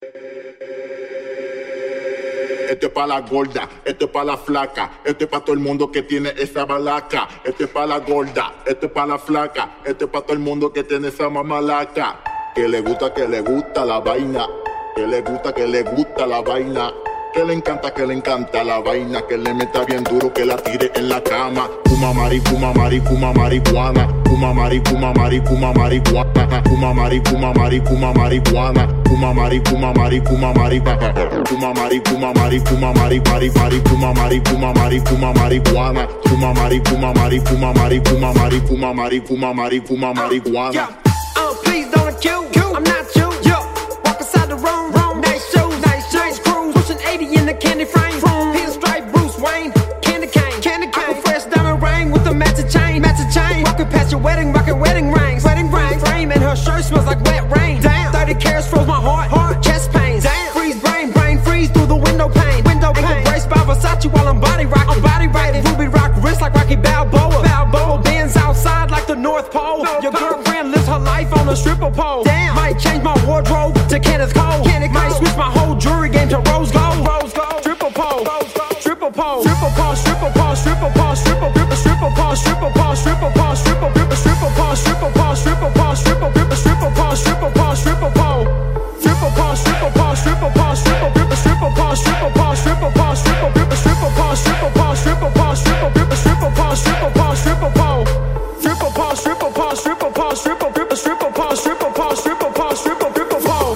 Esto es pa' la gorda, esto es pa' la flaca, esto es pa' todo el mundo que tiene esa balaca. Esto es pa' la gorda, esto es pa' la flaca, esto es pa' todo el mundo que tiene esa mamalaca. Que le gusta la vaina, que le gusta la vaina. Que le encanta la vaina, que le meta bien duro, que la tire en la cama. Fuma mari, fuma mari, fuma marihuana. Fuma mari, fuma mari, fuma marihuana. Fuma mari, fuma mari, fuma marihuana. Fuma mari, fuma mari, fuma marihuana. Fuma mari, fuma mari, fuma mari, fuma mari, fuma mari, fuma marihuana. Fuma mari, fuma mari, fuma mari, fuma mari, fuma mari, fuma mari, fuma marihuana. Please don't accuse, I'm not you. Walk inside the room, nice shoes, nice cruise. Pushing 80 in the candy frame. Pinstripe Bruce Wayne, candy cane. I'm a fresh diamond ring with a matching chain. Walking past your wedding, rocking wedding rings. Frame and her shirt smells like wet rain. Damn, 30 carats froze my heart, chest pains. Damn, freeze brain freeze through the window pane. Ankle brace by Versace while I'm body rocking. Ruby rock wrist like Rocky Balboa. Bands outside like the North Pole. Your girlfriend lives her life on a stripper pole. Damn, might change my wardrobe to Kenneth Cole. Might switch my whole jewelry game to rose gold. Triple pole, triple pole, triple pole, triple pole, triple pole, triple gripper, triple pole, triple pole, triple pole, triple gripper, triple pole, triple pole, triple pole, triple gripper, triple pole, triple pole, triple pole, triple pole, triple pole, triple pole, triple gripper, triple pole, triple pole, triple pole, triple gripper, triple pole, triple pole, triple pole, triple gripper, triple pole, triple pole, triple pole, triple pole, triple pole, triple pole, triple gripper, triple pole, triple pole, triple pole, triple gripper, pole.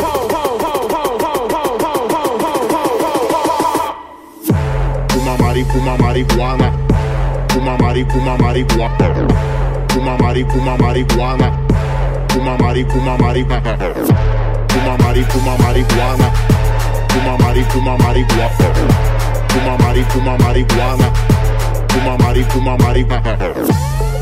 Fuma marihuana. Fuma mari, fuma marihuana. Fuma mari, fuma marihuana. Fuma mari, fuma marihuana. Fuma mari, fuma marihuana. Fuma mari, fuma marihuana. Fuma mari, fuma marihuana. Fuma mari, fuma marihuana.